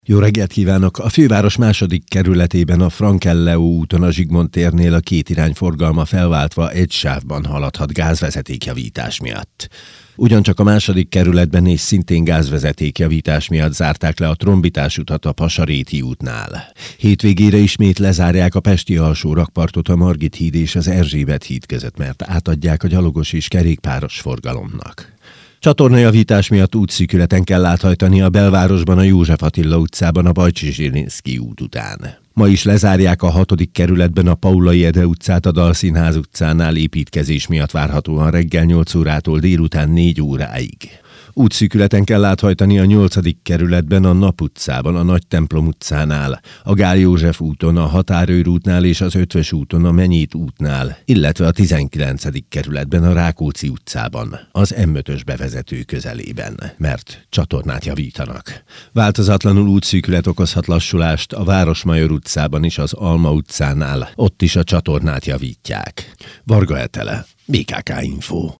Jó reggelt kívánok! A főváros második kerületében a Frank-Elleó úton a Zsigmond térnél a két irány forgalma felváltva egy sávban haladhat gázvezetékjavítás miatt. Ugyancsak a második kerületben és szintén gázvezetékjavítás miatt zárták le a Trombitás utat a Pasaréti útnál. Hétvégére ismét lezárják a pesti alsó rakpartot a Margit híd és az Erzsébet híd között, mert átadják a gyalogos és kerékpáros forgalomnak. Csatornajavítás miatt útszűkületen kell áthajtani a belvárosban a József Attila utcában a Bajcsi Zsilinszky út után. Ma is lezárják a 6. kerületben a Paulay Ede utcát a Dalszínház utcánál építkezés miatt várhatóan reggel 8 órától délután 4 óráig. Útszűkületen kell áthajtani a 8. kerületben a Nap utcában, a Nagy Templom utcánál, a Gál József úton, a Határőr útnál és az Ötvös úton, a Menyét útnál, illetve a 19. kerületben a Rákóczi utcában, az M5-ös bevezető közelében, mert csatornát javítanak. Változatlanul útszűkület okozhat lassulást a Városmajor utcában is, az Alma utcánál, ott is a csatornát javítják. Varga Etele, BKK Info.